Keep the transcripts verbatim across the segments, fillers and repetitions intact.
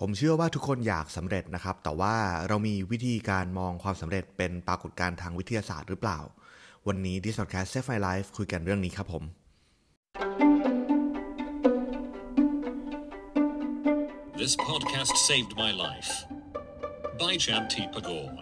ผมเชื่อว่าทุกคนอยากสำเร็จนะครับแต่ว่าเรามีวิธีการมองความสำเร็จเป็นปรากฏการณ์ทางวิทยาศาสตร์หรือเปล่าวันนี้ This Podcast Save My Life คุยกันเรื่องนี้ครับผม This podcast saved my life by Cham Tipagorn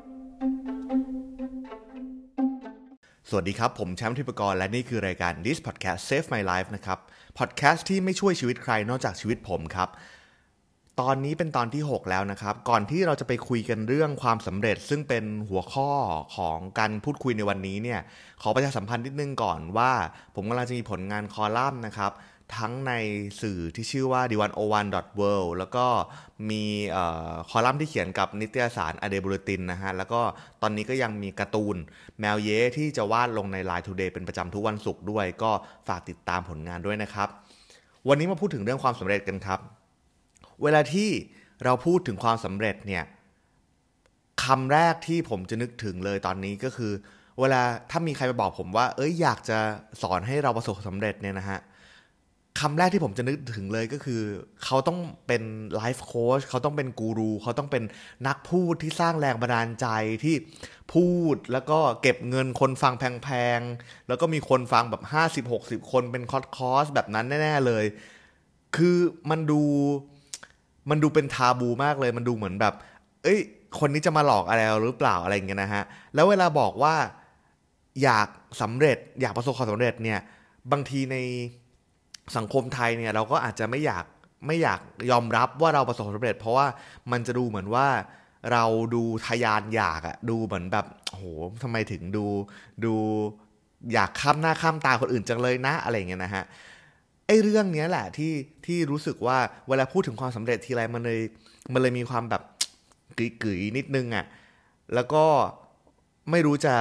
สวัสดีครับผมแชมป์ทิพกรและนี่คือรายการ This Podcast Save My Life นะครับพอดแคสต์ที่ไม่ช่วยชีวิตใครนอกจากชีวิตผมครับตอนนี้เป็นตอนที่หกแล้วนะครับก่อนที่เราจะไปคุยกันเรื่องความสำเร็จซึ่งเป็นหัวข้อของการพูดคุยในวันนี้เนี่ยขอประชาสัมพันธ์นิดนึงก่อนว่าผมกำลังจะมีผลงานคอลัมน์นะครับทั้งในสื่อที่ชื่อว่า ดี หนึ่งศูนย์หนึ่ง ดอท เวิลด์ แล้วก็มีเอ่อคอลัมน์ที่เขียนกับนิตยสาร A Day Bulletin นะฮะแล้วก็ตอนนี้ก็ยังมีการ์ตูนแมวเย้ที่จะวาดลงใน ไลน์ Today เป็นประจำทุกวันศุกร์ด้วยก็ฝากติดตามผลงานด้วยนะครับวันนี้มาพูดถึงเรื่องความสำเร็จกันครับเวลาที่เราพูดถึงความสำเร็จเนี่ยคำแรกที่ผมจะนึกถึงเลยตอนนี้ก็คือเวลาถ้ามีใครมาบอกผมว่าเอ้ยอยากจะสอนให้เราประสบความสำเร็จเนี่ยนะฮะคำแรกที่ผมจะนึกถึงเลยก็คือเขาต้องเป็นไลฟ์โค้ชเขาต้องเป็นกูรูเขาต้องเป็นนักพูดที่สร้างแรงบันดาลใจที่พูดแล้วก็เก็บเงินคนฟังแพงๆแล้วก็มีคนฟังแบบ ห้าสิบ หกสิบ คนเป็นคอร์สแบบนั้นแน่ๆเลยคือมันดูมันดูเป็นทาบูมากเลยมันดูเหมือนแบบเอ้ยคนนี้จะมาหลอกอะไรหรือเปล่าอะไรอย่างเงี้ยนะฮะแล้วเวลาบอกว่าอยากสำเร็จอยากประสบความสำเร็จเนี่ยบางทีในสังคมไทยเนี่ยเราก็อาจจะไม่อยากไม่อยากยอมรับว่าเราประสบความสำเร็จเพราะว่ามันจะดูเหมือนว่าเราดูทะยานอยากอะดูเหมือนแบบโอ้โหทำไมถึงดูดูอยากข้ามหน้าข้ามตาคนอื่นจังเลยนะอะไรอย่างเงี้ยนะฮะไอ้เรื่องนี้แหละที่ที่รู้สึกว่าเวลาพูดถึงความสำเร็จทีไรมันเลยมันเลยมีความแบบกึ๋ยๆนิดนึงอ่ะแล้วก็ไม่รู้จะ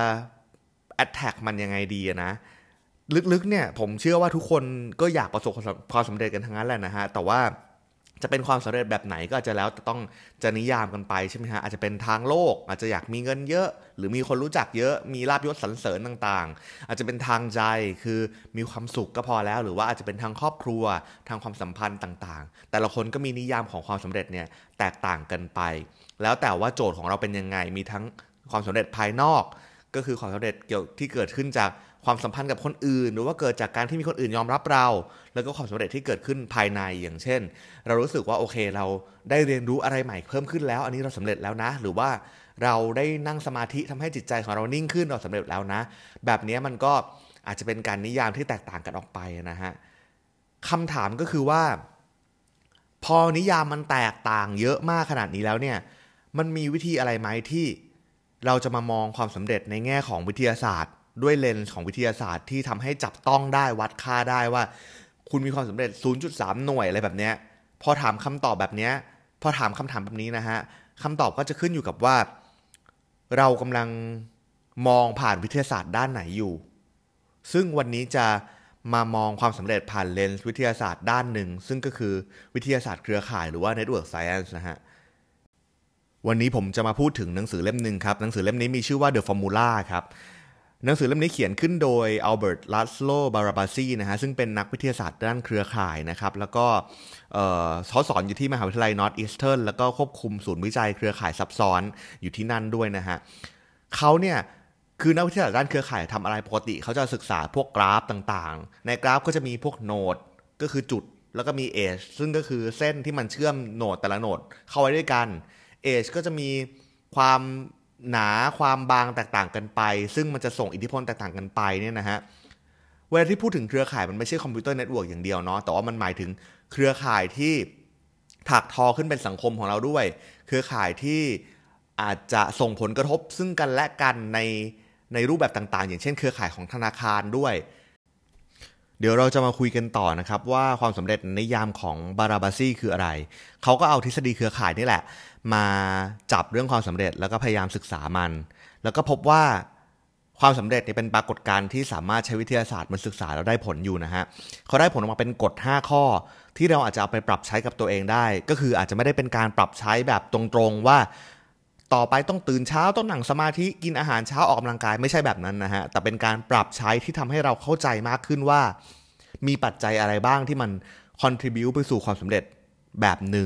attack มันยังไงดีนะลึกๆเนี่ยผมเชื่อว่าทุกคนก็อยากประสบความสำเร็จกันทั้งนั้นแหละนะฮะแต่ว่าจะเป็นความสำเร็จแบบไหนก็อาจจะแล้วต้องจะนิยามกันไปใช่ไหมฮะอาจจะเป็นทางโลกอาจจะอยากมีเงินเยอะหรือมีคนรู้จักเยอะมีลาภยศสรรเสริญต่างๆอาจจะเป็นทางใจคือมีความสุขก็พอแล้วหรือว่าอาจจะเป็นทางครอบครัวทางความสัมพันธ์ต่างๆแต่ละคนก็มีนิยามของความสำเร็จเนี่ยแตกต่างกันไปแล้วแต่ว่าโจทย์ของเราเป็นยังไงมีทั้งความสำเร็จภายนอกก็คือความสำเร็จเกี่ยวที่เกิดขึ้นจากความสัมพันธ์กับคนอื่นหรือว่าเกิดจากการที่มีคนอื่นยอมรับเราแล้วก็ความสำเร็จที่เกิดขึ้นภายในอย่างเช่นเรารู้สึกว่าโอเคเราได้เรียนรู้อะไรใหม่เพิ่มขึ้นแล้วอันนี้เราสำเร็จแล้วนะหรือว่าเราได้นั่งสมาธิทำให้จิตใจของเรานิ่งขึ้นเราสำเร็จแล้วนะแบบนี้มันก็อาจจะเป็นการนิยามที่แตกต่างกันออกไปนะฮะคำถามก็คือว่าพอนิยามมันแตกต่างเยอะมากขนาดนี้แล้วเนี่ยมันมีวิธีอะไรไหมที่เราจะมามองความสำเร็จในแง่ของวิทยาศาสตร์ด้วยเลนส์ของวิทยาศาสตร์ที่ทำให้จับต้องได้วัดค่าได้ว่าคุณมีความสำเร็จ ศูนย์จุดสาม หน่วยอะไรแบบเนี้ยพอถามคำตอบแบบเนี้ยพอถามคำถามแบบนี้นะฮะคำตอบก็จะขึ้นอยู่กับว่าเรากำลังมองผ่านวิทยาศาสตร์ด้านไหนอยู่ซึ่งวันนี้จะมามองความสำเร็จผ่านเลนส์วิทยาศาสตร์ด้านหนึ่งซึ่งก็คือวิทยาศาสตร์เครือข่ายหรือว่า Network Science นะฮะวันนี้ผมจะมาพูดถึงหนังสือเล่มนึงครับหนังสือเล่มนี้มีชื่อว่า The Formula ครับหนังสือเล่มนี้เขียนขึ้นโดยอัลเบิร์ต ลัสโล บาราบาซีนะฮะซึ่งเป็นนักวิทยาศาสตร์ด้านเครือข่ายนะครับแล้วก็เขาสอนอยู่ที่มหาวิทยาลัย Northeastern แล้วก็ควบคุมศูนย์วิจัยเครือข่ายซับซ้อนอยู่ที่นั่นด้วยนะฮะเขาเนี่ยคือนักวิทยาศาสตร์ด้านเครือข่ายทำอะไรปกติเขาจะศึกษาพวกกราฟต่างๆในกราฟก็จะมีพวกโนดก็คือจุดแล้วก็มีเอจซึ่งก็คือเส้นที่มันเชื่อมโนดแต่ละโนดเข้าไว้ด้วยกันเอจก็จะมีความหนาความบางแตกต่างกันไปซึ่งมันจะส่งอิทธิพลแตกต่างกันไปเนี่ยนะฮะเวลาที่พูดถึงเครือข่ายมันไม่ใช่คอมพิวเตอร์เน็ตเวิร์กอย่างเดียวเนาะแต่ว่ามันหมายถึงเครือข่ายที่ถักทอขึ้นเป็นสังคมของเราด้วยเครือข่ายที่อาจจะส่งผลกระทบซึ่งกันและกันในในรูปแบบต่างๆอย่างเช่นเครือข่ายของธนาคารด้วยเดี๋ยวเราจะมาคุยกันต่อนะครับว่าความสำเร็จในยามของบาราบาซีคืออะไรเขาก็เอาทฤษฎีเครือข่ายนี่แหละมาจับเรื่องความสำเร็จแล้วก็พยายามศึกษามันแล้วก็พบว่าความสำเร็จเนี่ยเป็นปรากฏการณ์ที่สามารถใช้วิทยาศาสตร์มาศึกษาแล้วได้ผลอยู่นะฮะเขาได้ผลออกมาเป็นกฎห้าข้อที่เราอาจจะเอาไปปรับใช้กับตัวเองได้ก็คืออาจจะไม่ได้เป็นการปรับใช้แบบตรงๆว่าต่อไปต้องตื่นเช้าต้องนั่งสมาธิกินอาหารเช้าออกกำลังกายไม่ใช่แบบนั้นนะฮะแต่เป็นการปรับใช้ที่ทำให้เราเข้าใจมากขึ้นว่ามีปัจจัยอะไรบ้างที่มัน contribute ไปสู่ความสำเร็จแบบหนึ่ง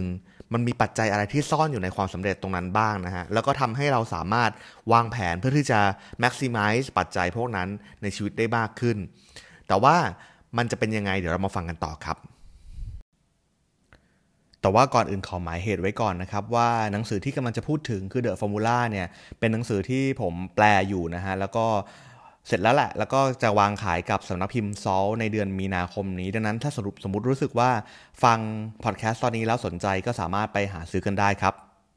มันมีปัจจัยอะไรที่ซ่อนอยู่ในความสำเร็จตรงนั้นบ้างนะฮะแล้วก็ทำให้เราสามารถวางแผนเพื่อที่จะ maximize ปัจจัยพวกนั้นในชีวิตได้มากขึ้นแต่ว่ามันจะเป็นยังไงเดี๋ยวเรามาฟังกันต่อครับแต่ว่าก่อนอื่นขอหมายเหตุไว้ก่อนนะครับว่าหนังสือที่กำลังจะพูดถึงคือ The Formula เนี่ยเป็นหนังสือที่ผมแปลอยู่นะฮะแล้วก็เสร็จแล้วแหละแล้วก็จะวางขายกับสำนักพิมพ์ Salt ในเดือนมีนาคมนี้ดังนั้นถ้าสรุปสมมุติรู้สึกว่าฟังพอดแคสต์ตอนนี้แล้วสนใจก็สามารถไปหาซื้อกันได้ครับ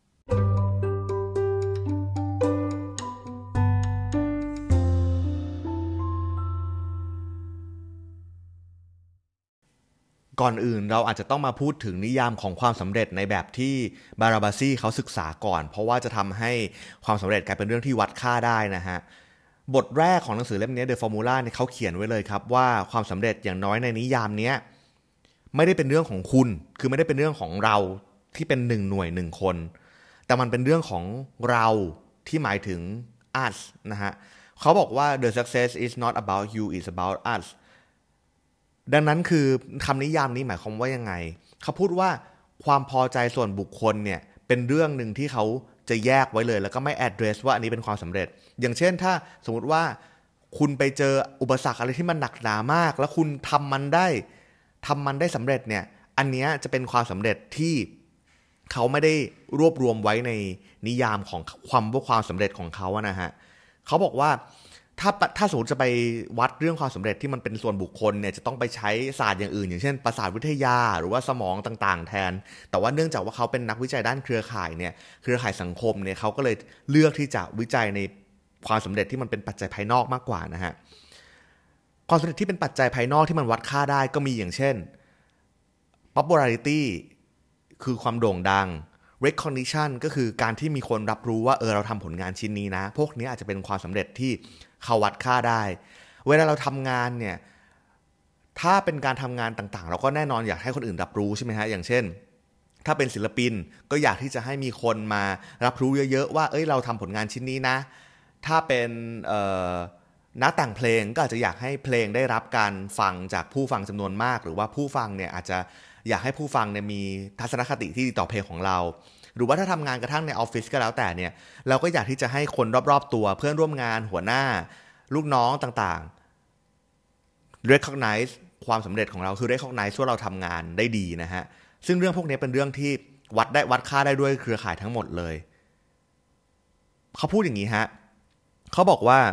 ก่อนอื่นเราอาจจะต้องมาพูดถึงนิยามของความสำเร็จในแบบที่บาราบาซีเขาศึกษาก่อนเพราะว่าจะทำให้ความสำเร็จกลายเป็นเรื่องที่วัดค่าได้นะฮะบทแรกของหนังสือเล่มนี้ The Formula เนี่ยเขาเขียนไว้เลยครับว่าความสำเร็จอย่างน้อยในนิยามนี้ไม่ได้เป็นเรื่องของคุณคือไม่ได้เป็นเรื่องของเราที่เป็นหนึ่งหน่วยหนึ่งคนแต่มันเป็นเรื่องของเราที่หมายถึง us นะฮะเขาบอกว่า the success is not about you it's about usดังนั้นคือคำนิยามนี้หมายความว่ายังไงเขาพูดว่าความพอใจส่วนบุคคลเนี่ยเป็นเรื่องหนึ่งที่เขาจะแยกไว้เลยแล้วก็ไม่ address ว่าอันนี้เป็นความสำเร็จอย่างเช่นถ้าสมมติว่าคุณไปเจออุปสรรคอะไรที่มันหนักหนามากแล้วคุณทำมันได้ทำมันได้สำเร็จเนี่ยอันนี้จะเป็นความสำเร็จที่เขาไม่ได้รวบรวมไว้ในนิยามของความว่าความสำเร็จของเขาอะนะฮะเขาบอกว่าถ้าถ้าสมมติจะไปวัดเรื่องความสำเร็จที่มันเป็นส่วนบุคคลเนี่ยจะต้องไปใช้ศาสตร์อย่างอื่นอย่างเช่นประสาทวิทยาหรือว่าสมองต่างๆแทนแต่ว่าเนื่องจากว่าเขาเป็นนักวิจัยด้านเครือข่ายเนี่ยเครือข่ายสังคมเนี่ยเขาก็เลยเลือกที่จะวิจัยในความสำเร็จที่มันเป็นปัจจัยภายนอกมากกว่านะฮะความสำเร็จที่เป็นปัจจัยภายนอกที่มันวัดค่าได้ก็มีอย่างเช่น popularity คือความโด่งดัง recognition ก็คือการที่มีคนรับรู้ว่าเออเราทำผลงานชิ้นนี้นะพวกนี้อาจจะเป็นความสำเร็จที่เขาวัดค่าได้เวลาเราทำงานเนี่ยถ้าเป็นการทำงานต่างๆเราก็แน่นอนอยากให้คนอื่นรับรู้ใช่ไหมฮะอย่างเช่นถ้าเป็นศิลปินก็อยากที่จะให้มีคนมารับรู้เยอะๆว่าเอ้ยเราทำผลงานชิ้นนี้นะถ้าเป็นเอ่อนักแต่งเพลงก็อาจจะอยากให้เพลงได้รับการฟังจากผู้ฟังจำนวนมากหรือว่าผู้ฟังเนี่ยอาจจะอยากให้ผู้ฟังเนี่ยมีทัศนคติที่ดีต่อเพลงของเราหรือว่าถ้าทำงานกระทั่งในออฟฟิศก็แล้วแต่เนี่ยเราก็อยากที่จะให้คนรอบๆตัวเพื่อนร่วมงานหัวหน้าลูกน้องต่างๆ recognize ความสำเร็จของเราคือ recognize ว่าเราทำงานได้ดีนะฮะซึ่งเรื่องพวกนี้เป็นเรื่องที่วัดได้วัดค่าได้ด้วยเครือข่ายทั้งหมดเลยเขาพูดอย่างนี้ฮะเขาบอกว่า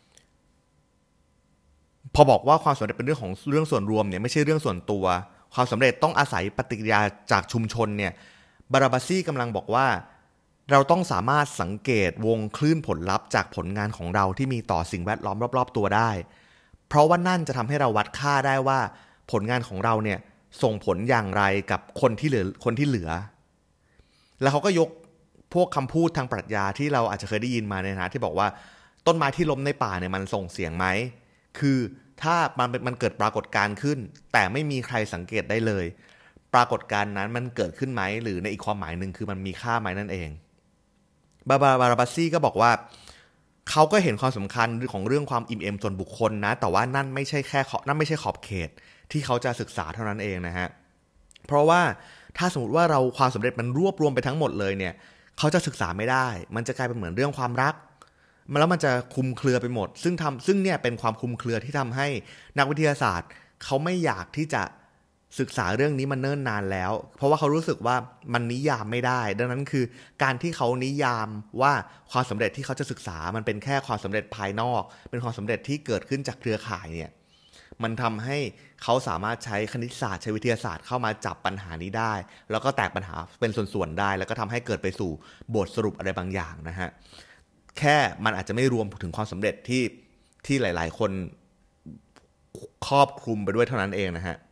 พอบอกว่าความสำเร็จเป็นเรื่องของเรื่องส่วนรวมเนี่ยไม่ใช่เรื่องส่วนตัวความสำเร็จต้องอาศัยปฏิกิริยาจากชุมชนเนี่ยบาราบาซีกำลังบอกว่าเราต้องสามารถสังเกตวงคลื่นผลลัพธ์จากผลงานของเราที่มีต่อสิ่งแวดล้อมรอบๆตัวได้เพราะว่านั่นจะทำให้เราวัดค่าได้ว่าผลงานของเราเนี่ยส่งผลอย่างไรกับคนที่เหลือคนที่เหลือแล้วเขาก็ยกพวกคำพูดทางปรัชญาที่เราอาจจะเคยได้ยินมาเนี่ยนะที่บอกว่าต้นไม้ที่ล้มในป่าเนี่ยมันส่งเสียงไหมคือถ้ามันมันเกิดปรากฏการณ์ขึ้นแต่ไม่มีใครสังเกตได้เลยปรากฏการณ์นั้นมันเกิดขึ้นไหมหรือในอีกความหมายหนึ่งคือมันมีค่าไหมนั่นเองบาบาบาราบาซี่ก็บอกว่าเขาก็เห็นความสำคัญของเรื่องความอิ่มเอมส่วนบุคคลนะแต่ว่านั่นไม่ใช่แค่นั่นไม่ใช่ขอบเขตที่เขาจะศึกษาเท่านั้นเองนะฮะเพราะว่าถ้าสมมติว่าเราความสำเร็จมันรวบรวมไปทั้งหมดเลยเนี่ยเขาจะศึกษาไม่ได้มันจะกลายเป็นเหมือนเรื่องความรักแล้วมันจะคลุมเครือไปหมดซึ่งทำซึ่งเนี่ยเป็นความคลุมเครือที่ทำให้นักวิทยาศาสตร์เขาไม่อยากที่จะศึกษาเรื่องนี้มันเนิ่นนานแล้วเพราะว่าเขารู้สึกว่ามันนิยามไม่ได้ดังนั้นคือการที่เขานิยามว่าความสำเร็จที่เขาจะศึกษามันเป็นแค่ความสำเร็จภายนอกเป็นความสำเร็จที่เกิดขึ้นจากเครือข่ายเนี่ยมันทำให้เขาสามารถใช้คณิตศาสตร์ใช้วิทยาศาสตร์เข้ามาจับปัญหานี้ได้แล้วก็แตกปัญหาเป็นส่วนๆได้แล้วก็ทำให้เกิดไปสู่บทสรุปอะไรบางอย่างนะฮะแค่มันอาจจะไม่รวมถึงความสำเร็จที่ที่หลายๆคนครอบคลุมไปด้วยเท่านั้นเองนะฮะ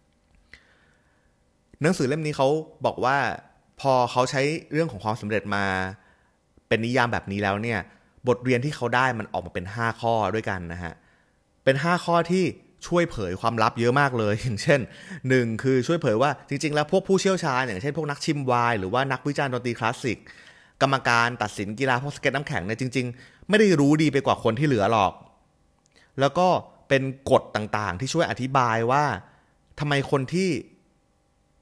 หนังสือเล่มนี้เขาบอกว่าพอเขาใช้เรื่องของความสำเร็จมาเป็นนิยามแบบนี้แล้วเนี่ยบทเรียนที่เขาได้มันออกมาเป็นห้าข้อด้วยกันนะฮะเป็นห้าข้อที่ช่วยเผยความลับเยอะมากเลยอย่างเช่นหนึ่งคือช่วยเผยว่าจริงๆแล้วพวกผู้เชี่ยวชาญอย่างเช่นพวกนักชิมไวน์หรือว่านักวิจารณ์ดนตรีคลาสสิกกรรมการตัดสินกีฬาพวกสเก็ตน้ำแข็งเนี่ยจริงๆไม่ได้รู้ดีไปกว่าคนที่เหลือหรอกแล้วก็เป็นกฎต่างๆที่ช่วยอธิบายว่าทำไมคนที่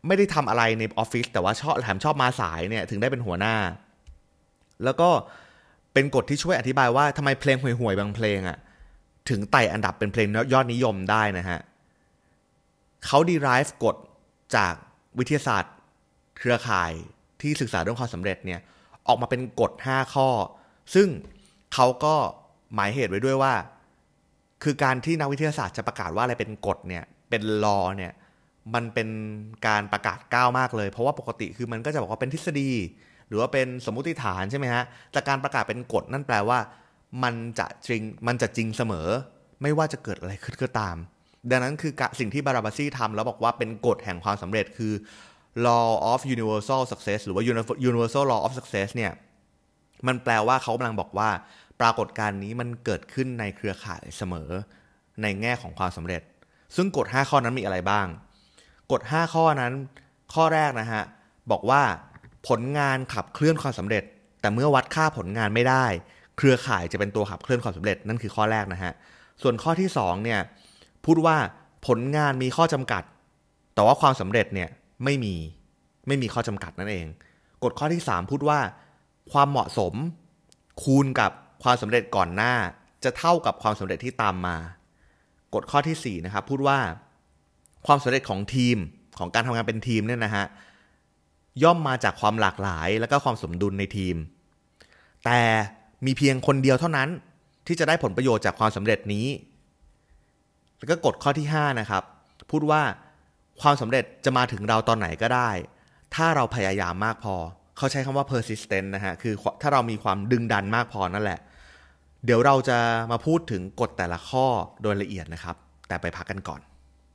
ไม่ได้ทำอะไรในออฟฟิศแต่ว่าชอบแถมชอบมาสายเนี่ยถึงได้เป็นหัวหน้าแล้วก็เป็นกฎที่ช่วยอธิบายว่าทำไมเพลงห่วยๆบางเพลงอ่ะถึงไต่อันดับเป็นเพลงยอดนิยมได้นะฮะเขา derive กฎจากวิทยาศาสตร์เครือข่ายที่ศึกษาเรื่องความสำเร็จเนี่ยออกมาเป็นกฎห้าข้อซึ่งเขาก็หมายเหตุไว้ด้วยว่าคือการที่นักวิทยาศาสตร์จะประกาศว่าอะไรเป็นกฎเนี่ยเป็นลอเนี่ยมันเป็นการประกาศก้าวมากเลยเพราะว่าปกติคือมันก็จะบอกว่าเป็นทฤษฎีหรือว่าเป็นสมมติฐานใช่ไหมฮะแต่การประกาศเป็นกฎนั่นแปลว่ามันจะจริงมันจะจริงเสมอไม่ว่าจะเกิดอะไรขึ้นก็ตามดังนั้นคือสิ่งที่บาราบาซี่ทำแล้วบอกว่าเป็นกฎแห่งความสำเร็จคือ law of universal success หรือว่า universal law of success เนี่ยมันแปลว่าเขากำลังบอกว่าปรากฏการณ์นี้มันเกิดขึ้นในเครือข่ายเสมอในแง่ของความสำเร็จซึ่งกฎห้าข้อนั้นมีอะไรบ้างกฎห้าข้อนั้นข้อแรกนะฮะบอกว่าผลงานขับเคลื่อนความสำเร็จแต่เมื่อวัดค่าผลงานไม่ได้เครือข่ายจะเป็นตัวขับเคลื่อนความสำเร็จนั่นคือข้อแรกนะฮะส่วนข้อที่สองเนี่ยพูดว่าผลงานมีข้อจำกัดแต่ว่าความสำเร็จเนี่ยไม่มีไม่มีข้อจำกัดนั่นเองกฎข้อที่สามพูดว่าความเหมาะสมคูณกับความสำเร็จก่อนหน้าจะเท่ากับความสำเร็จที่ตามมากฎข้อที่สี่นะครับพูดว่าความสำเร็จของทีมของการทำงานเป็นทีมเนี่ยนะฮะย่อมมาจากความหลากหลายและก็ความสมดุลในทีมแต่มีเพียงคนเดียวเท่านั้นที่จะได้ผลประโยชน์จากความสำเร็จนี้แล้วก็กฎข้อที่ห้านะครับพูดว่าความสำเร็จจะมาถึงเราตอนไหนก็ได้ถ้าเราพยายามมากพอเขาใช้คำว่า persistent นะฮะคือถ้าเรามีความดึงดันมากพอนั่นแหละเดี๋ยวเราจะมาพูดถึงกฎแต่ละข้อโดยละเอียดนะครับแต่ไปพักกันก่อน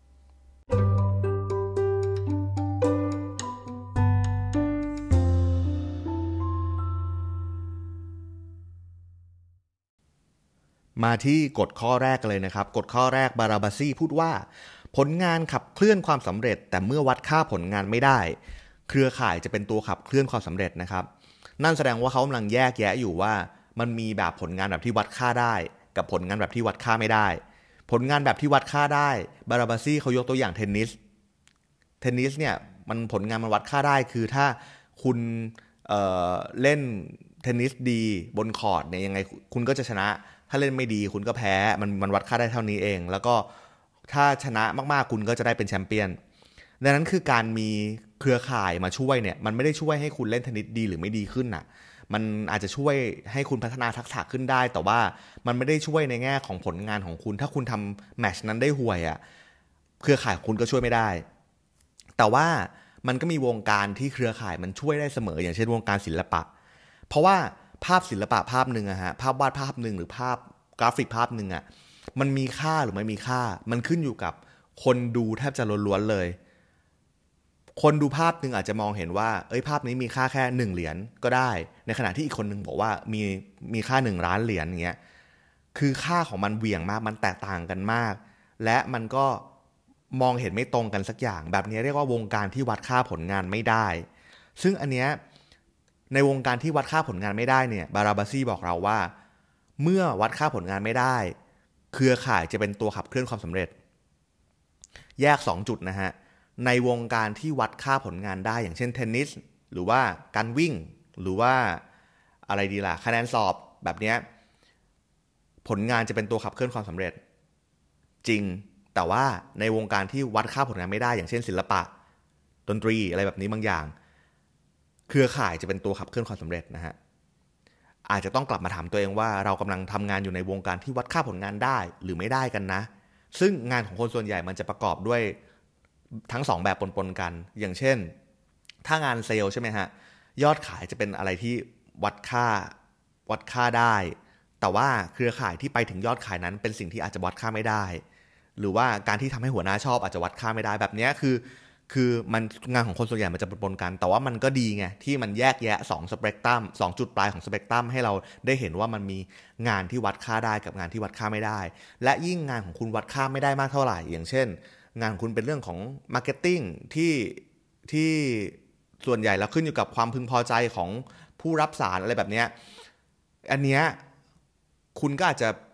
มาที่กฎข้อแรกเลยนะครับกฎข้อแรกบาราบาซี่พูดว่าผลงานขับเคลื่อนความสำเร็จแต่เมื่อวัดค่าผลงานไม่ได้เครือข่ายจะเป็นตัวขับเคลื่อนความสำเร็จนะครับนั่นแสดงว่าเขากำลังแยกแยะอยู่ว่ามันมีแบบผลงานแบบที่วัดค่าได้กับผลงานแบบที่วัดค่าไม่ได้ผลงานแบบที่วัดค่าได้บาราบาซี่เขายกตัวอย่างเทนนิสเทนนิสเนี่ยมันผลงานมันวัดค่าได้คือถ้าคุณเอ่อเล่นเทนนิสดีบนคอร์ตเนี่ยยังไงคุณก็จะชนะถ้าเล่นไม่ดีคุณก็แพ้มันมันวัดค่าได้เท่านี้เองแล้วก็ถ้าชนะมากๆคุณก็จะได้เป็นแชมเปี้ยนดังนั้นคือการมีเครือข่ายมาช่วยเนี่ยมันไม่ได้ช่วยให้คุณเล่นเทนนิสดีหรือไม่ดีขึ้นน่ะมันอาจจะช่วยให้คุณพัฒนาทักษะขึ้นได้แต่ว่ามันไม่ได้ช่วยในแง่ของผลงานของคุณถ้าคุณทำแมตช์นั้นได้ห่วยอ่ะเครือข่ายของคุณก็ช่วยไม่ได้แต่ว่ามันก็มีวงการที่เครือข่ายมันช่วยได้เสมออย่างเช่นวงการศิลปะเพราะว่าภาพศิลปะภาพหนึ่งอะฮะภาพวาดภาพหนึ่งหรือภาพกราฟิกภาพหนึ่งอะมันมีค่าหรือไม่มีค่ามันขึ้นอยู่กับคนดูแทบจะล้วนๆเลยคนดูภาพหนึ่งอาจจะมองเห็นว่าเอ้ยภาพนี้มีค่าแค่หนึ่งเหรียญก็ได้ในขณะที่อีกคนนึงบอกว่ามีมีค่าหนึ่งล้านเหรียญอย่างเงี้ยคือค่าของมันเหวี่ยงมากมันแตกต่างกันมากและมันก็มองเห็นไม่ตรงกันสักอย่างแบบนี้เรียกว่าวงการที่วัดค่าผลงานไม่ได้ซึ่งอันเนี้ยในวงการที่วัดค่าผลงานไม่ได้เนี่ยบาราบาซี่บอกเราว่าเมื่อวัดค่าผลงานไม่ได้เครือข่ายจะเป็นตัวขับเคลื่อนความสำเร็จแยกสองจุดนะฮะในวงการที่วัดค่าผลงานได้อย่างเช่นเทนนิสหรือว่าการวิ่งหรือว่าอะไรดีล่ะคะแนนสอบแบบนี้ผลงานจะเป็นตัวขับเคลื่อนความสำเร็จจริงแต่ว่าในวงการที่วัดค่าผลงานไม่ได้อย่างเช่นศิลปะดนตรีอะไรแบบนี้บางอย่างเครือข่ายจะเป็นตัวขับเคลื่อนความสำเร็จนะฮะอาจจะต้องกลับมาถามตัวเองว่าเรากำลังทำงานอยู่ในวงการที่วัดค่าผลงานได้หรือไม่ได้กันนะซึ่งงานของคนส่วนใหญ่มันจะประกอบด้วยทั้งสองแบบปนๆกันอย่างเช่นถ้างานเซลล์ใช่ไหมฮะยอดขายจะเป็นอะไรที่วัดค่าวัดค่าได้แต่ว่าเครือข่ายที่ไปถึงยอดขายนั้นเป็นสิ่งที่อาจจะวัดค่าไม่ได้หรือว่าการที่ทำให้หัวหน้าชอบอาจจะวัดค่าไม่ได้แบบนี้คือคือมันงานของคนส่วนใหญ่มันจะปนๆกันแต่ว่ามันก็ดีไงที่มันแยกแยะสองสเปกตรัมสองจุดปลายของสเปกตรัมให้เราได้เห็นว่ามันมีงานที่วัดค่าได้กับงานที่วัดค่าไม่ได้และยิ่งงานของคุณวัดค่าไม่ได้มากเท่าไหร่อย่างเช่นงานของคุณเป็นเรื่องของมาร์เก็ตติ้งที่ที่ส่วนใหญ่แล้วขึ้นอยู่กับความพึงพอใจของผู้รับสารอะไรแบบนี้อันเนี้ยคุณก็อาจจะ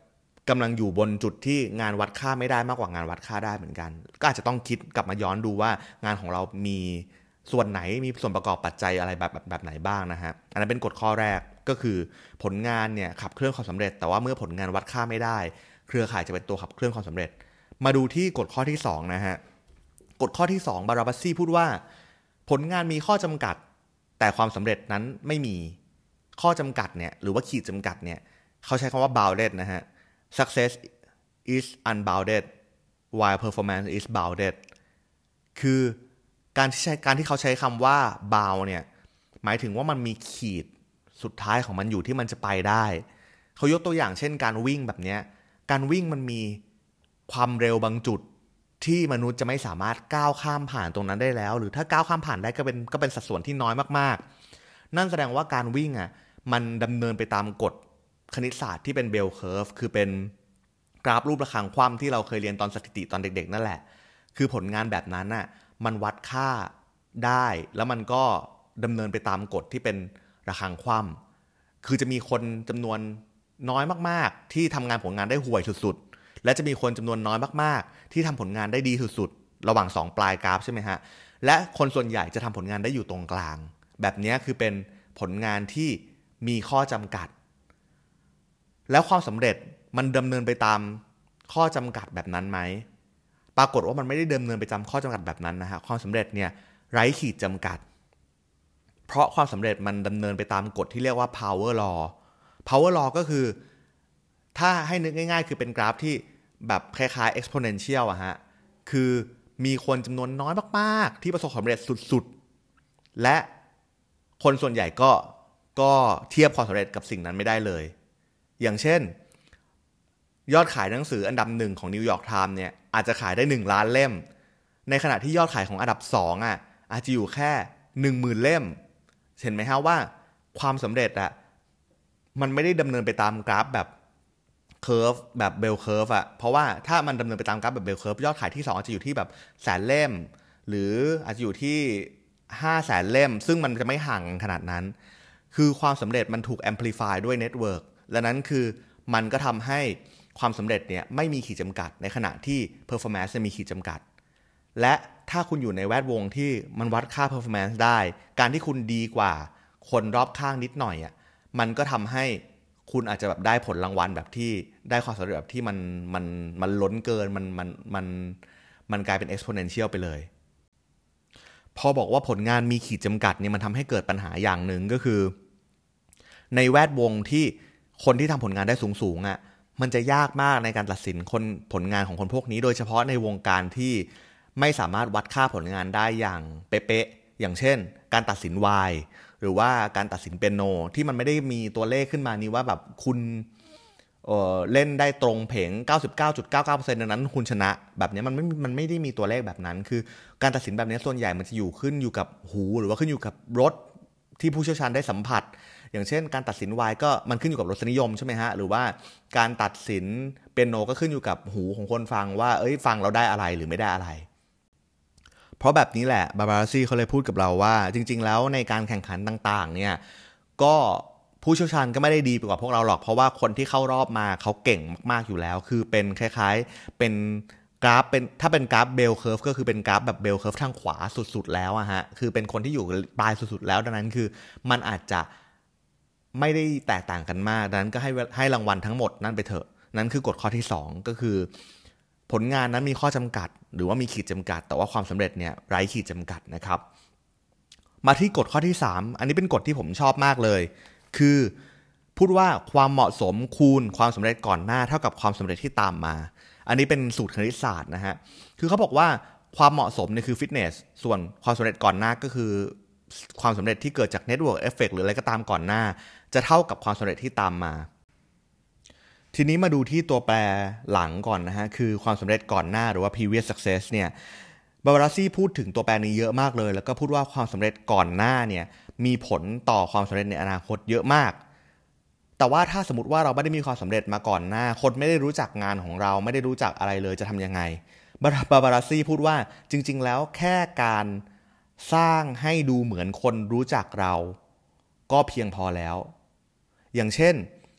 กำลังอยู่บนจุดที่งานวัดค่าไม่ได้มากกว่างานวัดค่าได้เหมือนกันก็อาจจะต้องคิดกลับมาย้อนดูว่างานของเรามีส่วนไหนมีส่วนประกอบปัจจัยอะไรแบบแบบแบบไหนบ้างนะฮะอันนั้นเป็นกฎข้อแรกก็คือผลงานเนี่ยขับเคลื่อนความสำเร็จแต่ว่าเมื่อผลงานวัดค่าไม่ได้เครือข่ายจะเป็นตัวขับเคลื่อนความสำเร็จมาดูที่กฎข้อที่สองนะฮะกฎข้อที่สองบาราบัสซี่พูดว่าผลงานมีข้อจำกัดแต่ความสำเร็จนั้นไม่มีข้อจำกัดเนี่ยหรือว่าขีดจำกัดเนี่ยเขาใช้คำว่า bounded นะฮะ success is unbounded while performance is bounded คือการที่ใช้การที่เขาใช้คำว่า bound เนี่ยหมายถึงว่ามันมีขีดสุดท้ายของมันอยู่ที่มันจะไปได้เขายกตัวอย่างเช่นการวิ่งแบบนี้การวิ่งมันมีความเร็วบางจุดที่มนุษย์จะไม่สามารถก้าวข้ามผ่านตรงนั้นได้แล้วหรือถ้าก้าวข้ามผ่านได้ก็เป็นก็เป็นสัดส่วนที่น้อยมากๆนั่นแสดงว่าการวิ่งอ่ะมันดำเนินไปตามกฎคณิตศาสตร์ที่เป็นเบลเคอร์ฟคือเป็นกราฟรูประฆังคว่ำที่เราเคยเรียนตอนสถิติตอนเด็กๆนั่นแหละคือผลงานแบบนั้นน่ะมันวัดค่าได้แล้วมันก็ดำเนินไปตามกฎที่เป็นระฆังคว่ำคือจะมีคนจำนวนน้อยมากๆที่ทำงานผลงานได้ห่วยสุดๆและจะมีคนจำนวนน้อยมากๆที่ทำผลงานได้ดีสุดๆระหว่างสองปลายกราฟใช่ไหมฮะและคนส่วนใหญ่จะทำผลงานได้อยู่ตรงกลางแบบนี้คือเป็นผลงานที่มีข้อจำกัดแล้วความสำเร็จมันดำเนินไปตามข้อจำกัดแบบนั้นไหมปรากฏว่ามันไม่ได้ดำเนินไปตามข้อจำกัดแบบนั้นนะฮะความสำเร็จเนี่ยไร้ขีดจำกัดเพราะความสำเร็จมันดำเนินไปตามกฎที่เรียกว่า power law power law ก็คือถ้าให้นึกง่ายๆคือเป็นกราฟที่แบบคล้ายๆ exponential อะฮะคือมีคนจำนวนน้อยมากๆที่ประสบความสำเร็จสุดๆและคนส่วนใหญ่ก็ก็เทียบความสำเร็จกับสิ่งนั้นไม่ได้เลยอย่างเช่นยอดขายหนังสืออันดับหนึ่งของนิวยอร์กไทม์เนี่ยอาจจะขายได้หนึ่งล้านเล่มในขณะที่ยอดขายของอันดับสองอ่ะอาจจะอยู่แค่ หนึ่งหมื่น เล่มเห็นไหมฮะว่าความสำเร็จอ่ะมันไม่ได้ดำเนินไปตามกราฟแบบเคอร์ฟแบบเบลเคอร์ฟอ่ะเพราะว่าถ้ามันดำเนินไปตามกราฟแบบเบลเคอร์ฟยอดขายที่สองอาจจะอยู่ที่แบบแสนเล่มหรืออาจจะอยู่ที่ห้าแสนเล่มซึ่งมันจะไม่ห่างกันขนาดนั้นคือความสำเร็จมันถูกแอมพลิฟายด้วยเน็ตเวิร์กและนั้นคือมันก็ทำให้ความสำเร็จเนี่ยไม่มีขีดจำกัดในขณะที่ performance จะมีขีดจำกัดและถ้าคุณอยู่ในแวดวงที่มันวัดค่า performance ได้การที่คุณดีกว่าคนรอบข้างนิดหน่อยอ่ะมันก็ทำให้คุณอาจจะแบบได้ผลรางวัลแบบที่ได้ความสำเร็จแบบที่มันมันมันล้นเกินมันมันมันมันกลายเป็น exponential ไปเลยพอบอกว่าผลงานมีขีดจำกัดเนี่ยมันทำให้เกิดปัญหาอย่างหนึ่งก็คือในแวดวงที่คนที่ทำผลงานได้สูงๆอ่ะมันจะยากมากในการตัดสินคนผลงานของคนพวกนี้โดยเฉพาะในวงการที่ไม่สามารถวัดค่าผลงานได้อย่างเป๊ะๆอย่างเช่นการตัดสินวายหรือว่าการตัดสินเปียโนที่มันไม่ได้มีตัวเลขขึ้นมานี่ว่าแบบคุณ เอ่อเล่นได้ตรงเพลง เก้าสิบเก้าจุดเก้าเก้าเปอร์เซ็นต์ ดังนั้นคุณชนะแบบนี้มันไม่มันไม่ได้มีตัวเลขแบบนั้นคือการตัดสินแบบนี้ส่วนใหญ่มันจะอยู่ขึ้นอยู่กับหูหรือว่าขึ้นอยู่กับรสที่ผู้เชี่ยวชาญได้สัมผัสอย่างเช่นการตัดสินวายก็มันขึ้นอยู่กับรสนิยมใช่ไหมฮะหรือว่าการตัดสินเปียโนก็ขึ้นอยู่กับหูของคนฟังว่าเอ้ยฟังเราได้อะไรหรือไม่ได้อะไรเพราะแบบนี้แหละบาบาราซี่เขาเลยพูดกับเราว่าจริงๆแล้วในการแข่งขันต่างๆเนี่ยก็ผู้เชี่ยวชาญก็ไม่ได้ดีไปกว่าพวกเราหรอกเพราะว่าคนที่เข้ารอบมาเขาเก่งมากๆอยู่แล้วคือเป็นคล้ายๆเป็นกราฟเป็นถ้าเป็นกราฟเบลเคอร์ฟก็คือเป็นกราฟแบบเบลเคอร์ฟทางขวาสุดๆแล้วอะฮะคือเป็นคนที่อยู่ปลายสุดๆแล้วดังนั้นคือมันอาจจะไม่ได้แตกต่างกันมากดังนั้นก็ให้ให้รางวัลทั้งหมดนั่นไปเถอะนั่นคือกฎข้อที่สองก็คือผลงานนั้นมีข้อจำกัดหรือว่ามีขีดจำกัดแต่ว่าความสำเร็จเนี่ยไร้ขีดจำกัดนะครับมาที่กฎข้อที่สามอันนี้เป็นกฎที่ผมชอบมากเลยคือพูดว่าความเหมาะสมคูณความสำเร็จก่อนหน้าเท่ากับความสำเร็จที่ตามมาอันนี้เป็นสูตรคณิตศาสตร์นะฮะคือเขาบอกว่าความเหมาะสมเนี่ยคือฟิตเนสส่วนความสำเร็จก่อนหน้าก็คือความสำเร็จที่เกิดจากเน็ตเวิร์กเอฟเฟกต์หรืออะไรก็ตามก่อนหน้าจะเท่ากับความสำเร็จที่ตามมาทีนี้มาดูที่ตัวแปรหลังก่อนนะฮะคือความสำเร็จก่อนหน้าหรือว่า previous success เนี่ยบาบาราซี่พูดถึงตัวแปรนี้เยอะมากเลยแล้วก็พูดว่าความสำเร็จก่อนหน้าเนี่ยมีผลต่อความสำเร็จในอนาคตเยอะมากแต่ว่าถ้าสมมติว่าเราไม่ได้มีความสำเร็จมาก่อนหน้าคนไม่ได้รู้จักงานของเราไม่ได้รู้จักอะไรเลยจะทำยังไงบาบาราซี่พูดว่าจริงๆแล้วแค่การสร้างให้ดูเหมือนคนรู้จักเราก็เพียงพอแล้วอย่างเช่น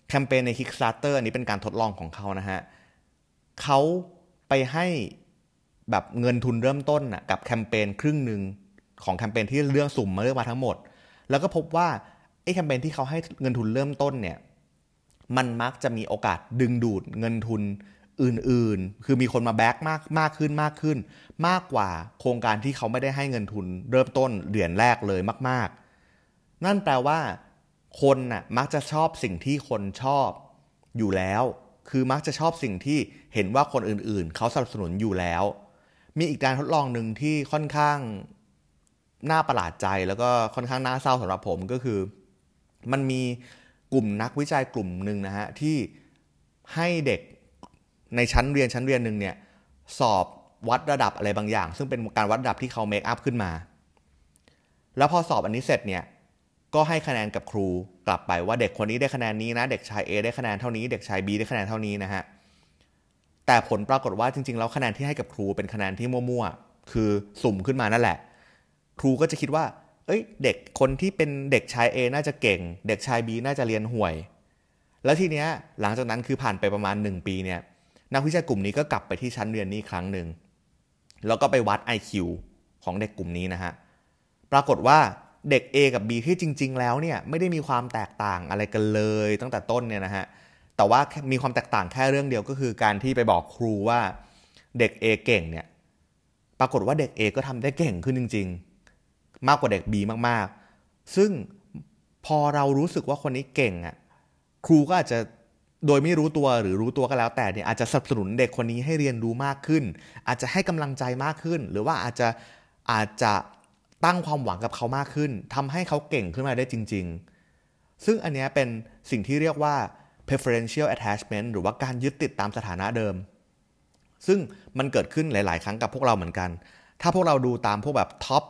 แคมเปญใน Kickstarter อันนี้เป็นการทดลองของเขานะฮะเขาไปให้แบบเงินทุนเริ่มต้นน่ะกับแคมเปญครึ่งนึงของแคมเปญที่เลือกสุ่มมาเลือกมาทั้งหมดแล้วก็พบว่าไอ้แคมเปญที่เขาให้เงินทุนเริ่มต้นเนี่ยมันมักจะมีโอกาสดึงดูดเงินทุนอื่นๆคือมีคนมาแบ็กมากมากขึ้นมากขึ้นมากกว่าโครงการที่เขาไม่ได้ให้เงินทุนเริ่มต้นเหรียญแรกเลยมากๆนั่นแปลว่าคนน่ะมักจะชอบสิ่งที่คนชอบอยู่แล้วคือมักจะชอบสิ่งที่เห็นว่าคนอื่นๆเขาสนับสนุนอยู่แล้วมีอีกการทดลองหนึ่งที่ค่อนข้างน่าประหลาดใจแล้วก็ค่อนข้างน่าเศร้าสำหรับผมก็คือมันมีกลุ่มนักวิจัยกลุ่มหนึ่งนะฮะที่ให้เด็กในชั้นเรียนชั้นเรียนหนึ่งเนี่ยสอบวัดระดับอะไรบางอย่างซึ่งเป็นการวัดระดับที่เขาเมคอัพขึ้นมาแล้วพอสอบอันนี้เสร็จเนี่ยก็ให้คะแนนกับครูกลับไปว่าเด็กคนนี้ได้คะแนนนี้นะเด็กชาย A ได้คะแนนเท่านี้เด็กชาย B ได้คะแนนเท่านี้นะฮะแต่ผลปรากฏว่าจริงๆแล้วคะแนนที่ให้กับครูเป็นคะแนนที่มั่วๆคือสุ่มขึ้นมานั่นแหละครูก็จะคิดว่าเอ้ยเด็กคนที่เป็นเด็กชาย A น่าจะเก่งเด็กชาย B น่าจะเรียนห่วยแล้วทีเนี้ยหลังจากนั้นคือผ่านไปประมาณหนึ่งปีเนี่ยนักวิจัยกลุ่มนี้ก็กลับไปที่ชั้นเรียนนี้ครั้งหนึ่งแล้วก็ไปวัด ไอ คิว ของเด็กกลุ่มนี้นะฮะปรากฏว่าเด็ก A กับ B ที่จริงๆแล้วเนี่ยไม่ได้มีความแตกต่างอะไรกันเลยตั้งแต่ต้นเนี่ยนะฮะแต่ว่ามีความแตกต่างแค่เรื่องเดียวก็คือการที่ไปบอกครูว่าเด็ก A เก่งเนี่ยปรากฏว่าเด็ก A ก็ทำได้เก่งขึ้นจริงๆมากกว่าเด็ก B มากๆซึ่งพอเรารู้สึกว่าคนนี้เก่งอ่ะครูก็อาจจะโดยไม่รู้ตัวหรือรู้ตัวก็แล้วแต่เนี่ยอาจจะสนับสนุนเด็กคนนี้ให้เรียนรู้มากขึ้นอาจจะให้กำลังใจมากขึ้นหรือว่าอาจจะอาจจะตั้งความหวังกับเขามากขึ้นทำให้เขาเก่งขึ้นมาได้จริงๆซึ่งอันนี้เป็นสิ่งที่เรียกว่า preferential attachment หรือว่าการยึดติดตามสถานะเดิมซึ่งมันเกิดขึ้นหลายๆครั้งกับพวกเราเหมือนกันถ้าพวกเราดูตามพวกแบบ top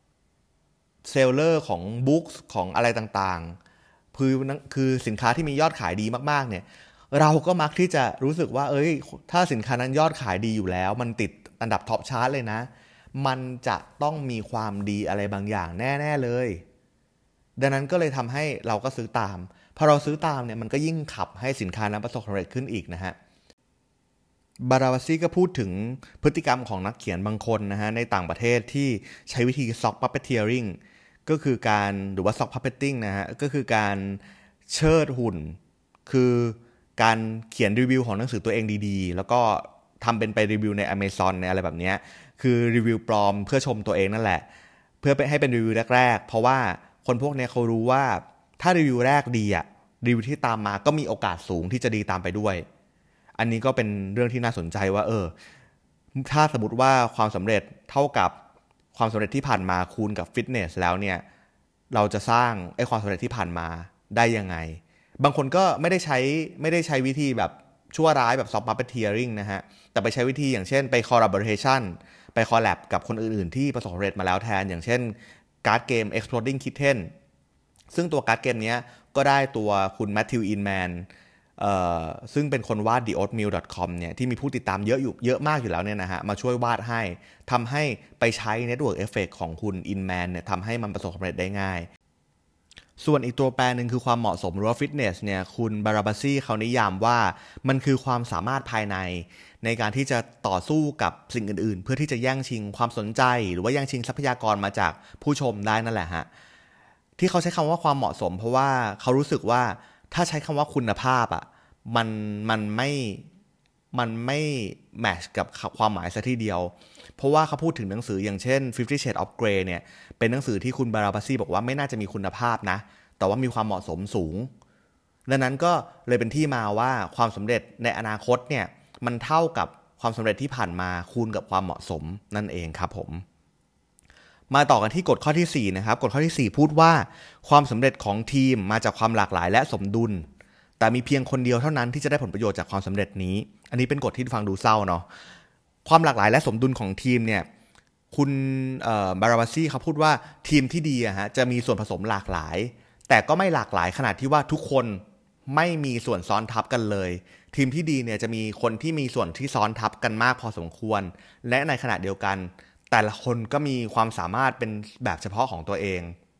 seller ของ books ของอะไรต่างๆคือคือสินค้าที่มียอดขายดีมากๆเนี่ยเราก็มักที่จะรู้สึกว่าเอ้ยถ้าสินค้านั้นยอดขายดีอยู่แล้วมันติดอันดับท็อปชาร์ตเลยนะมันจะต้องมีความดีอะไรบางอย่างแน่ๆเลยดังนั้นก็เลยทำให้เราก็ซื้อตามพอเราซื้อตามเนี่ยมันก็ยิ่งขับให้สินค้านั้นประสบความสำเร็จขึ้นอีกนะฮะบาราวาซีก็พูดถึงพฤติกรรมของนักเขียนบางคนนะฮะในต่างประเทศที่ใช้วิธี sock puppeteering ก็คือการหรือว่า sock puppeting นะฮะก็คือการเชิดหุ่นคือการเขียนรีวิวของหนังสือตัวเองดีๆแล้วก็ทำเป็นไปรีวิวใน Amazon ในอะไรแบบนี้คือรีวิวปลอมเพื่อชมตัวเองนั่นแหละเพื่อให้เป็นรีวิวแรกๆเพราะว่าคนพวกนี้เขารู้ว่าถ้ารีวิวแรกดีอะรีวิวที่ตามมาก็มีโอกาสสูงที่จะดีตามไปด้วยอันนี้ก็เป็นเรื่องที่น่าสนใจว่าเออถ้าสมมติว่าความสำเร็จเท่ากับความสำเร็จที่ผ่านมาคูณกับฟิตเนสแล้วเนี่ยเราจะสร้างไอ้ความสำเร็จที่ผ่านมาได้ยังไงบางคนก็ไม่ได้ใช้ไม่ได้ใช้วิธีแบบชั่วร้ายแบบ soft puppeteering นะฮะแต่ไปใช้วิธีอย่างเช่นไป collaboration ไป collab กับคนอื่นๆที่ประสบความสำเร็จมาแล้วแทนอย่างเช่นการ์ดเกม Exploding Kitten ซึ่งตัวการ์ดเกมนี้ก็ได้ตัวคุณแมทธิว อินแมนเอ่อซึ่งเป็นคนวาด the oatmeal dot com เนี่ยที่มีผู้ติดตามเยอะอยู่เยอะมากอยู่แล้วเนี่ยนะฮะมาช่วยวาดให้ทำให้ไปใช้ network effect ของคุณอินแมนเนี่ยทำให้มันประสบความสำเร็จได้ง่ายส่วนอีกตัวแปรหนึ่งคือความเหมาะสมหรือว่าฟิตเนสเนี่ยคุณบาราบาซีเขานิยามว่ามันคือความสามารถภายในในการที่จะต่อสู้กับสิ่งอื่นๆเพื่อที่จะแย่งชิงความสนใจหรือว่าแย่งชิงทรัพยากรมาจากผู้ชมได้นั่นแหละฮะที่เขาใช้คำว่าความเหมาะสมเพราะว่าเขารู้สึกว่าถ้าใช้คำว่าคุณภาพอ่ะมันมันไม่มันไม่แมทช์กับความหมายซะทีเดียวเพราะว่าเขาพูดถึงหนังสืออย่างเช่น Fifty Shades of Grey เนี่ยเป็นหนังสือที่คุณบาราบาซีบอกว่าไม่น่าจะมีคุณภาพนะแต่ว่ามีความเหมาะสมสูงดังนั้นก็เลยเป็นที่มาว่าความสำเร็จในอนาคตเนี่ยมันเท่ากับความสำเร็จที่ผ่านมาคูณกับความเหมาะสมนั่นเองครับผมมาต่อกันที่กฎข้อที่สี่นะครับกฎข้อที่สี่พูดว่าความสำเร็จของทีมมาจากความหลากหลายและสมดุลแต่มีเพียงคนเดียวเท่านั้นที่จะได้ผลประโยชน์จากความสำเร็จนี้อันนี้เป็นกฎที่ฟังดูเศร้าเนาะความหลากหลายและสมดุลของทีมเนี่ยคุณบาราบาซีเขาพูดว่าทีมที่ดีอะฮะจะมีส่วนผสมหลากหลายแต่ก็ไม่หลากหลายขนาดที่ว่าทุกคนไม่มีส่วนซ้อนทับกันเลยทีมที่ดีเนี่ยจะมีคนที่มีส่วนที่ซ้อนทับกันมากพอสมควรและในขณะเดียวกันแต่ละคนก็มีความสามารถเป็นแบบเฉพาะของตัวเอง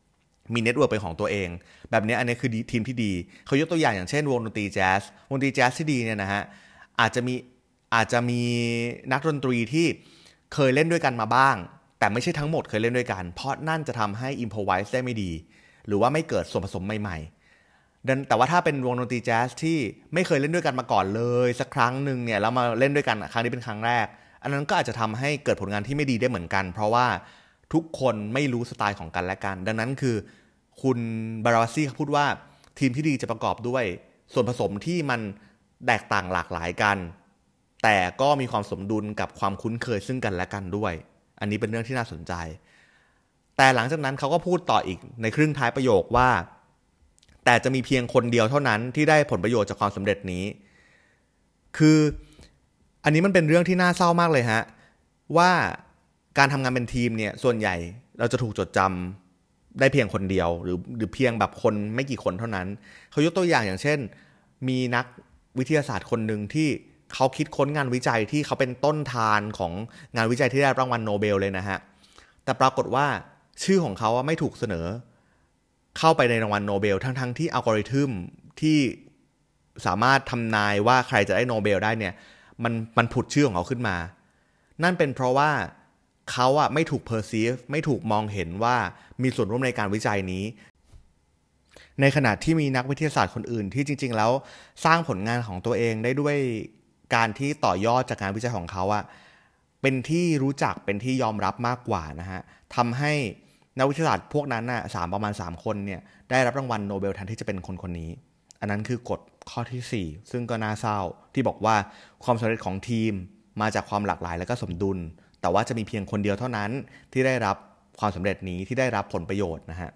มีเน็ตเวิร์กเป็นของตัวเองแบบนี้อันนี้คือทีมที่ดีเขายกตัวอย่างอย่างเช่นวงดนตรีแจ๊สวงดนตรีแจ๊สที่ดีเนี่ยนะฮะอาจจะมีอาจจะมีนักดนตรีที่เคยเล่นด้วยกันมาบ้างแต่ไม่ใช่ทั้งหมดเคยเล่นด้วยกันเพราะนั่นจะทำให้อิมโพรไวส์ได้ไม่ดีหรือว่าไม่เกิดส่วนผสมใหม่ๆแต่ว่าถ้าเป็นวงดนตรีแจ๊สที่ไม่เคยเล่นด้วยกันมาก่อนเลยสักครั้งหนึ่งเนี่ยแล้วมาเล่นด้วยกันครั้งนี้เป็นครั้งแรกอันนั้นก็อาจจะทำให้เกิดผลงานที่ไม่ดีได้เหมือนกันเพราะว่าทุกคนไม่รู้สไตล์ของกันและกันดังนั้นคือคุณบาราซี่เขาพูดว่าทีมที่ดีจะประกอบด้วยส่วนผสมที่มันแตกต่างหลากหลายกันแต่ก็มีความสมดุลกับความคุ้นเคยซึ่งกันและกันด้วยอันนี้เป็นเรื่องที่น่าสนใจแต่หลังจากนั้นเขาก็พูดต่ออีกในครึ่งท้ายประโยคว่าแต่จะมีเพียงคนเดียวเท่านั้นที่ได้ผลประโยชน์จากความสำเร็จนี้คืออันนี้มันเป็นเรื่องที่น่าเศร้ามากเลยฮะว่าการทำงานเป็นทีมเนี่ยส่วนใหญ่เราจะถูกจดจำได้เพียงคนเดียวหรือหรือเพียงแบบคนไม่กี่คนเท่านั้นเขายกตัวอย่างอย่างเช่นมีนักวิทยาศาสตร์คนหนึ่งที่เขาคิดค้นงานวิจัยที่เขาเป็นต้นทานของงานวิจัยที่ได้รางวัลโนเบลเลยนะฮะแต่ปรากฏว่าชื่อของเขาไม่ถูกเสนอเข้าไปในรางวัลโนเบลทั้งๆที่อัลกอริทึมที่สามารถทำนายว่าใครจะได้โนเบลได้เนี่ยมันมันผุดชื่อของเขาขึ้นมานั่นเป็นเพราะว่าเขาอะไม่ถูก perceive ไม่ถูกมองเห็นว่ามีส่วนร่วมในการวิจัยนี้ในขณะที่มีนักวิทยาศาสตร์คนอื่นที่จริงๆแล้วสร้างผลงานของตัวเองได้ด้วยการที่ต่อยอดจากการวิจัยของเขาอะเป็นที่รู้จักเป็นที่ยอมรับมากกว่านะฮะทำให้นักวิทยาศาสตร์พวกนั้นน่ะสามประมาณสามคนเนี่ยได้รับรางวัลโนเบลแทนที่จะเป็นคนคนนี้อันนั้นคือกฎข้อที่สี่ซึ่งก็น่าเศร้าที่บอกว่าความสำเร็จของทีมมาจากความหลากหลายและก็สมดุลแต่ว่าจะมีเพียงคนเดียวเท่านั้นที่ได้รับความสำเร็จนี้ที่ได้รับผลประโยชน์นะฮะ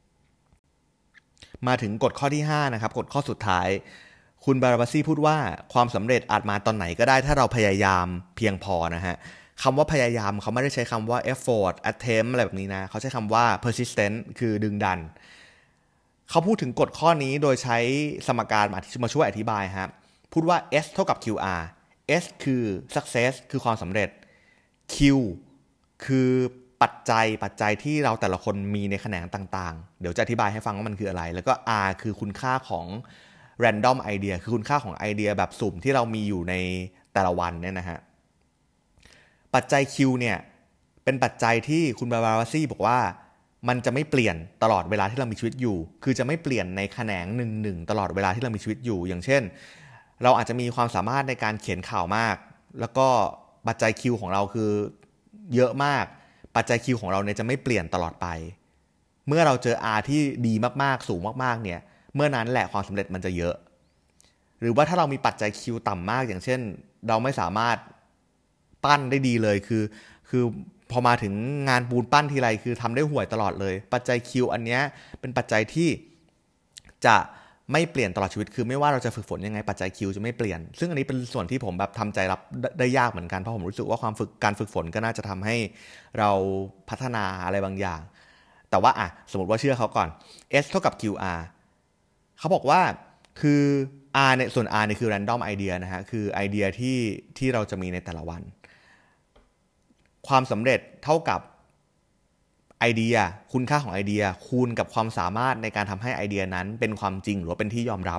มาถึงกฎข้อที่ห้านะครับกฎข้อสุดท้ายคุณบาราบาซี่พูดว่าความสำเร็จอาจมาตอนไหนก็ได้ถ้าเราพยายามเพียงพอนะฮะคำว่าพยายามเขาไม่ได้ใช้คำว่า effort attempt อะไรแบบนี้นะเขาใช้คำว่า persistent คือดึงดันเขาพูดถึงกฎข้อนี้โดยใช้สมการมาช่วยอธิบายครับพูดว่า S เท่ากับ คิว อาร์ S คือ success คือความสำเร็จ Q คือปัจจัยปัจจัยที่เราแต่ละคนมีในแขนงต่างๆเดี๋ยวจะอธิบายให้ฟังว่ามันคืออะไรแล้วก็ R คือคุณค่าของ random idea คือคุณค่าของไอเดียแบบสุ่มที่เรามีอยู่ในแต่ละวันเนี่ยนะฮะปัจจัย Q เนี่ยเป็นปัจจัยที่คุณบาบาราซี่บอกว่ามันจะไม่เปลี่ยนตลอดเวลาที่เรามีชีวิตอยู่คือจะไม่เปลี่ยนในแขนงหนึ่งๆตลอดเวลาที่เรามีชีวิตอยู่อย่างเช่นเราอาจจะมีความสามารถในการเขียนข่าวมากแล้วก็ปัจจัย Q ของเราคือเยอะมากปัจจัย Q ของเราเนี่ยจะไม่เปลี่ยนตลอดไปเมื่อเราเจอ R ที่ดีมากๆสูงมากๆเนี่ยเมื่อนั้นแหละความสำเร็จมันจะเยอะหรือว่าถ้าเรามีปัจจัย Q ต่ำมากอย่างเช่นเราไม่สามารถปั้นได้ดีเลยคือคือพอมาถึงงานปูนปั้นทีไรคือทำได้ห่วยตลอดเลยปัจจัย Q อันนี้เป็นปัจจัยที่จะไม่เปลี่ยนตลอดชีวิตคือไม่ว่าเราจะฝึกฝนยังไงปัจจัย Q จะไม่เปลี่ยนซึ่งอันนี้เป็นส่วนที่ผมแบบทำใจรับได้ยากเหมือนกันเพราะผมรู้สึกว่าความฝึกการฝึกฝนก็น่าจะทำให้เราพัฒนาอะไรบางอย่างแต่ว่าอ่ะสมมติว่าเชื่อเขาก่อน S เท่ากับ คิว อาร์ เขาบอกว่าคือ R เนี่ยส่วน R เนี่ยคือ random idea นะฮะคือไอเดียที่ที่เราจะมีในแต่ละวันความสำเร็จเท่ากับไอเดียคุณค่าของไอเดียคูณกับความสามารถในการทำให้ไอเดียนั้นเป็นความจริงหรือเป็นที่ยอมรั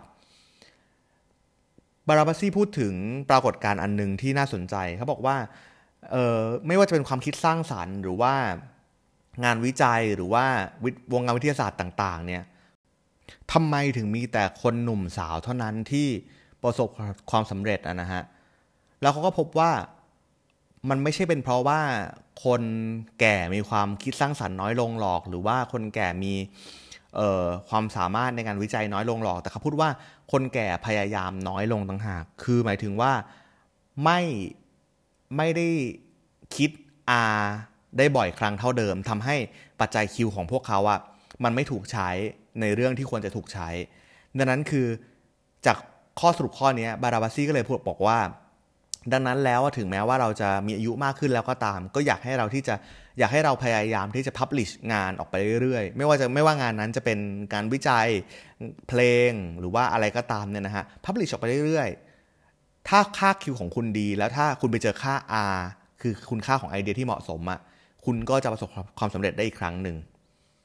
บบาราบาซี่พูดถึงปรากฏการณ์อันนึงที่น่าสนใจเขาบอกว่าเอ่อไม่ว่าจะเป็นความคิดสร้างสรรค์หรือว่างานวิจัยหรือว่าวงการวิทยาศาสตร์ต่างๆเนี่ยทำไมถึงมีแต่คนหนุ่มสาวเท่านั้นที่ประสบความสำเร็จอะนะฮะแล้วเขาก็พบว่ามันไม่ใช่เป็นเพราะว่าคนแก่มีความคิดสร้างสรรค์น้อยลงหรอกหรือว่าคนแก่มีเอ่อความสามารถในการวิจัยน้อยลงหรอกแต่เขาพูดว่าคนแก่พยายามน้อยลงต่างหากคือหมายถึงว่าไม่ไม่ได้คิด R ได้บ่อยครั้งเท่าเดิมทำให้ปัจจัย Q ของพวกเขาอะมันไม่ถูกใช้ในเรื่องที่ควรจะถูกใช้ดังนั้นคือจากข้อสรุปข้อนี้บาราบาซี่ก็เลยพูดบอกว่าดังนั้นแล้วถึงแม้ว่าเราจะมีอายุมากขึ้นแล้วก็ตามก็อยากให้เราที่จะอยากให้เราพยายามที่จะ publish งานออกไปเรื่อยๆไม่ว่าจะไม่ว่างานนั้นจะเป็นการวิจัยเพลงหรือว่าอะไรก็ตามเนี่ยนะฮะ publish ออกไปเรื่อยๆถ้าค่า Q ของคุณดีแล้วถ้าคุณไปเจอค่า R คือคุณค่าของไอเดียที่เหมาะสมอ่ะคุณก็จะประสบความสำเร็จได้อีกครั้งหนึ่ง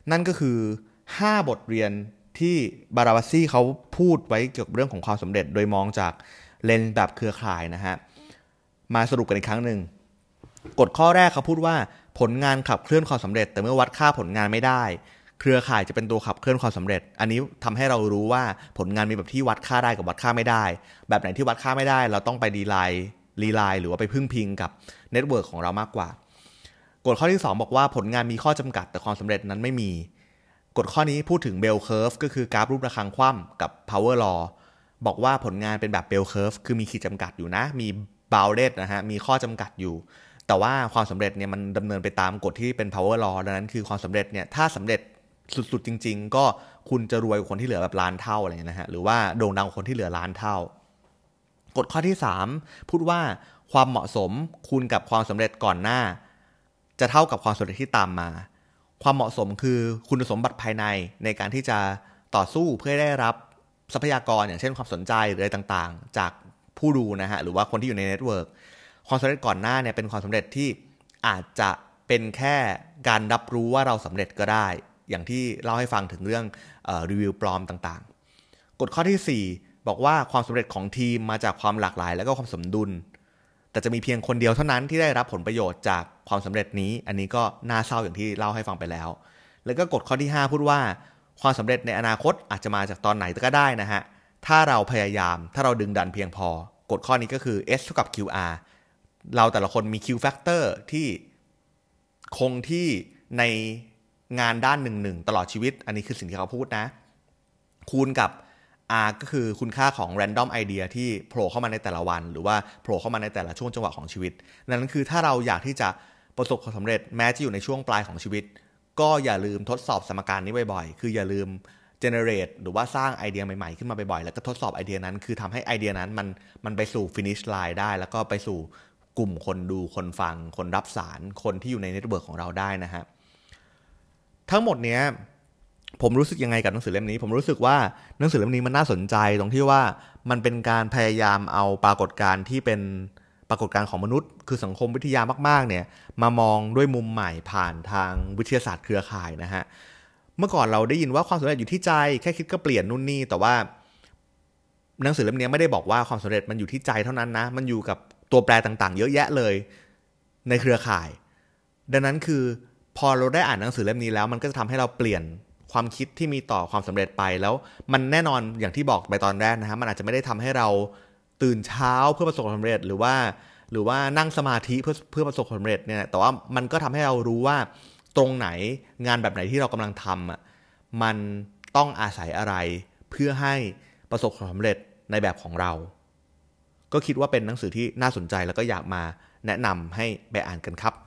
นั่นก็คือห้าบทเรียนที่บาราบาซี่เขาพูดไว้เกี่ยวกับเรื่องของความสำเร็จโดยมองจากเลนส์แบบเครือข่ายนะฮะมาสรุปกันอีกครั้งหนึ่งกฎข้อแรกเขาพูดว่าผลงานขับเคลื่อนความสำเร็จแต่เมื่อวัดค่าผลงานไม่ได้เครือข่ายจะเป็นตัวขับเคลื่อนความสำเร็จอันนี้ทำให้เรารู้ว่าผลงานมีแบบที่วัดค่าได้กับวัดค่าไม่ได้แบบไหนที่วัดค่าไม่ได้เราต้องไปรีไลน์รีไลน์หรือว่าไปพึ่งพิงกับเน็ตเวิร์กของเรามากกว่ากฎข้อที่สองบอกว่าผลงานมีข้อจำกัดแต่ความสำเร็จนั้นไม่มีกฎข้อนี้พูดถึง Bell Curve ก็คือกราฟรูประฆังคว่ำกับ Power Law บอกว่าผลงานเป็นแบบ Bell Curve คือมีขีดจำกัดอยู่นะมี bounded นะฮะมีข้อจำกัดอยู่แต่ว่าความสำเร็จเนี่ยมันดำเนินไปตามกฎที่เป็น power law ดังนั้นคือความสำเร็จเนี่ยถ้าสำเร็จสุดๆจริงๆก็คุณจะรวยกว่าคนที่เหลือแบบล้านเท่าอะไรเงี้ยนะฮะหรือว่าโด่งดังกว่าคนที่เหลือล้านเท่ากฎข้อที่สามพูดว่าความเหมาะสมคูณกับความสำเร็จก่อนหน้าจะเท่ากับความสำเร็จที่ตามมาความเหมาะสมคือคุณสมบัติภายในในการที่จะต่อสู้เพื่อได้รับทรัพยากรอย่างเช่นความสนใจหรืออะไรต่างๆจากผู้ดูนะฮะหรือว่าคนที่อยู่ในเน็ตเวิร์กความสำเร็จก่อนหน้าเนี่ยเป็นความสำเร็จที่อาจจะเป็นแค่การรับรู้ว่าเราสำเร็จก็ได้อย่างที่เล่าให้ฟังถึงเรื่องเอ่อรีวิวปลอมต่างๆกฎข้อที่สี่บอกว่าความสำเร็จของทีมมาจากความหลากหลายและก็ความสมดุลแต่จะมีเพียงคนเดียวเท่านั้นที่ได้รับผลประโยชน์จากความสำเร็จนี้อันนี้ก็น่าเศร้าอย่างที่เล่าให้ฟังไปแล้วแล้วก็กฎข้อที่ห้าพูดว่าความสำเร็จในอนาคตอาจจะมาจากตอนไหนก็ได้นะฮะถ้าเราพยายามถ้าเราดึงดันเพียงพอกฎข้อนี้ก็คือ S เท่ากับ คิว อาร์ เราแต่ละคนมี Q factor ที่คงที่ในงานด้านหนึ่งๆตลอดชีวิตอันนี้คือสิ่งที่เขาพูดนะคูณกับ R ก็คือคุณค่าของ random idea ที่โผล่เข้ามาในแต่ละวันหรือว่าโผล่เข้ามาในแต่ละช่วงจังหวะของชีวิตนั่นคือถ้าเราอยากที่จะประสบความสำเร็จแม้จะอยู่ในช่วงปลายของชีวิตก็อย่าลืมทดสอบสมการนี้บ่อยๆคืออย่าลืม generate หรือว่าสร้างไอเดียใหม่ๆขึ้นมาบ่อยๆแล้วก็ทดสอบไอเดียนั้นคือทำให้ไอเดียนั้นมันมันไปสู่ finish line ได้แล้วก็ไปสู่กลุ่มคนดูคนฟังคนรับสารคนที่อยู่ในเน็ตเวิร์กของเราได้นะฮะทั้งหมดเนี้ยผมรู้สึกยังไงกับหนังสือเล่มนี้ผมรู้สึกว่าหนังสือเล่มนี้มันน่าสนใจตรงที่ว่ามันเป็นการพยายามเอาปรากฏการณ์ที่เป็นปรากฏการณ์ของมนุษย์คือสังคมวิทยามากๆเนี่ยมามองด้วยมุมใหม่ผ่านทางวิทยาศาสตร์เครือข่ายนะฮะเมื่อก่อนเราได้ยินว่าความสำเร็จอยู่ที่ใจแค่คิดก็เปลี่ยนนู่นนี่แต่ว่าหนังสือเล่มนี้ไม่ได้บอกว่าความสำเร็จมันอยู่ที่ใจเท่านั้นนะมันอยู่กับตัวแปรต่างๆเยอะแยะเลยในเครือข่ายดังนั้นคือพอเราได้อ่านหนังสือเล่มนี้แล้วมันก็จะทำให้เราเปลี่ยนความคิดที่มีต่อความสำเร็จไปแล้วมันแน่นอนอย่างที่บอกไปตอนแรกนะฮะมันอาจจะไม่ได้ทำให้เราตื่นเช้าเพื่อประสบความสำเร็จหรือว่าหรือว่านั่งสมาธิเพื่อเพื่อประสบความสำเร็จเนี่ยแต่ว่ามันก็ทำให้เรารู้ว่าตรงไหนงานแบบไหนที่เรากำลังทำอ่ะมันต้องอาศัยอะไรเพื่อให้ประสบความสำเร็จในแบบของเราก็คิดว่าเป็นหนังสือที่น่าสนใจแล้วก็อยากมาแนะนำให้ไปอ่านกันครับ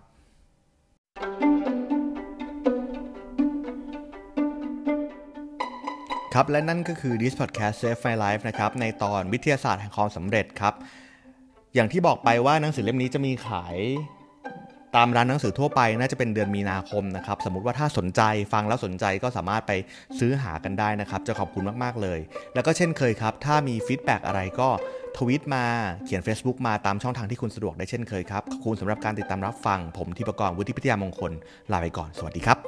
ครับและนั่นก็คือ This Podcast Save My Life นะครับในตอนวิทยาศาสตร์แห่งความสำเร็จครับอย่างที่บอกไปว่าหนังสือเล่มนี้จะมีขายตามร้านหนังสือทั่วไปน่าจะเป็นเดือนมีนาคมนะครับสมมุติว่าถ้าสนใจฟังแล้วสนใจก็สามารถไปซื้อหากันได้นะครับจะขอบคุณมากๆเลยแล้วก็เช่นเคยครับถ้ามีฟีดแบ็กอะไรก็ทวีตมาเขียน Facebook มาตามช่องทางที่คุณสะดวกได้เช่นเคยครับขอบคุณสำหรับการติดตามรับฟังผมทิพกรวุฒิพิทยามงคลลาไปก่อนสวัสดีครับ